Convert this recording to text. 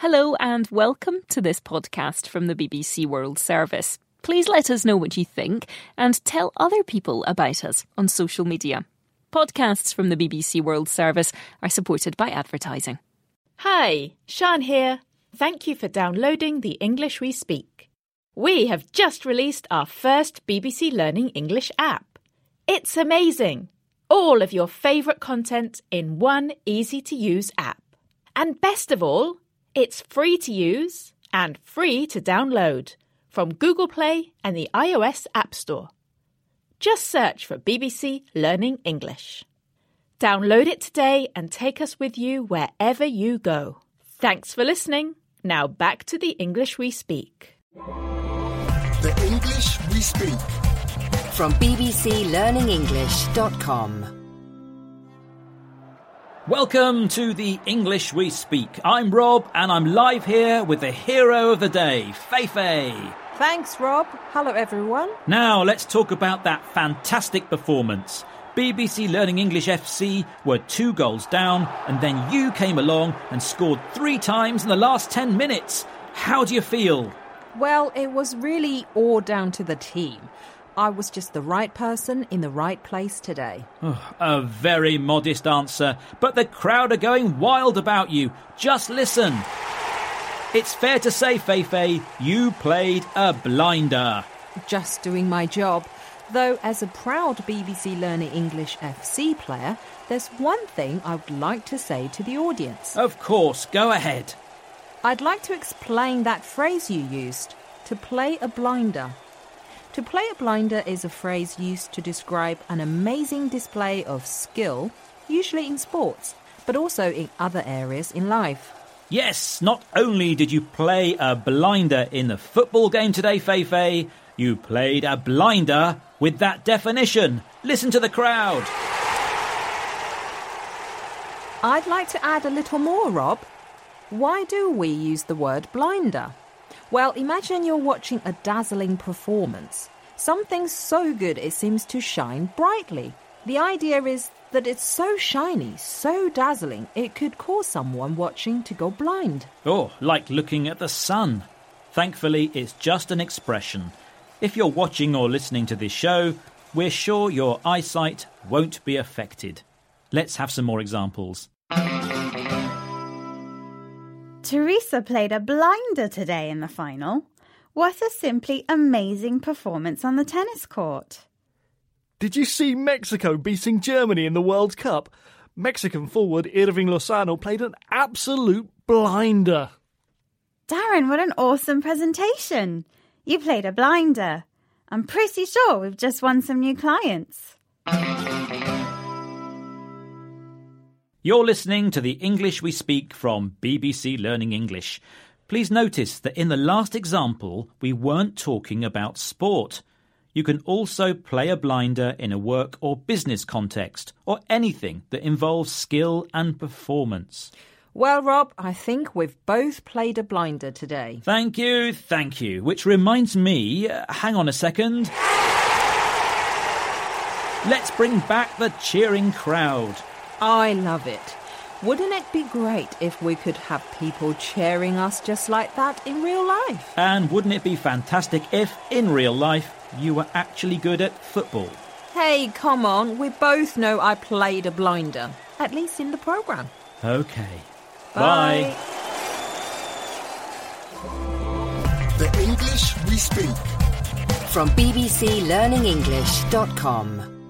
Hello and welcome to this podcast from the BBC World Service. Please let us know what you think and tell other people about us on social media. Podcasts from the BBC World Service are supported by advertising. Hi, Sian here. Thank you for downloading the English We Speak. We have just released our first BBC Learning English app. It's amazing. All of your favourite content in one easy-to-use app. And best of all, it's free to use and free to download from Google Play and the iOS App Store. Just search for BBC Learning English. Download it today and take us with you wherever you go. Thanks for listening. Now back to the English We Speak. The English We Speak. From bbclearningenglish.com. Welcome to the English We Speak. I'm Rob and I'm live here with the hero of the day, Feifei. Thanks, Rob. Hello, everyone. Now let's talk about that fantastic performance. BBC Learning English FC were 2 goals down and then you came along and scored 3 times in the last 10 minutes. How do you feel? Well, it was really all down to the team. I was just the right person in the right place today. A very modest answer, but the crowd are going wild about you. Just listen. It's fair to say, Feifei, you played a blinder. Just doing my job. Though, as a proud BBC Learning English FC player, there's one thing I would like to say to the audience. Of course, go ahead. I'd like to explain that phrase you used, to play a blinder. To play a blinder is a phrase used to describe an amazing display of skill, usually in sports, but also in other areas in life. Yes, not only did you play a blinder in the football game today, Feifei, you played a blinder with that definition. Listen to the crowd. I'd like to add a little more, Rob. Why do we use the word blinder? Well, imagine you're watching a dazzling performance. Something so good it seems to shine brightly. The idea is that it's so shiny, so dazzling, it could cause someone watching to go blind. Oh, like looking at the sun. Thankfully, it's just an expression. If you're watching or listening to this show, we're sure your eyesight won't be affected. Let's have some more examples. Teresa played a blinder today in the final. What a simply amazing performance on the tennis court. Did you see Mexico beating Germany in the World Cup? Mexican forward Irving Lozano played an absolute blinder. Darren, what an awesome presentation. You played a blinder. I'm pretty sure we've just won some new clients. You're listening to the English We Speak from BBC Learning English. Please notice that in the last example, we weren't talking about sport. You can also play a blinder in a work or business context, or anything that involves skill and performance. Well, Rob, I think we've both played a blinder today. Thank you. Which reminds me, hang on a second. Let's bring back the cheering crowd. I love it. Wouldn't it be great if we could have people cheering us just like that in real life? And wouldn't it be fantastic if, in real life, you were actually good at football? Hey, come on. We both know I played a blinder. At least in the programme. OK. Bye. The English We Speak. From bbclearningenglish.com.